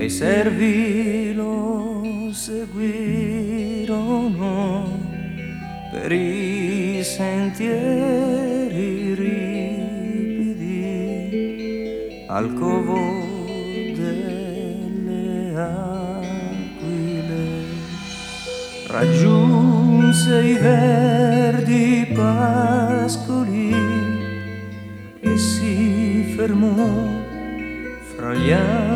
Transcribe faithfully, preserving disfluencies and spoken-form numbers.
e i servi lo seguirono per i sentieri ripidi al covo delle aquile. Raggiunse i verdi pascoli e si fermò fra gli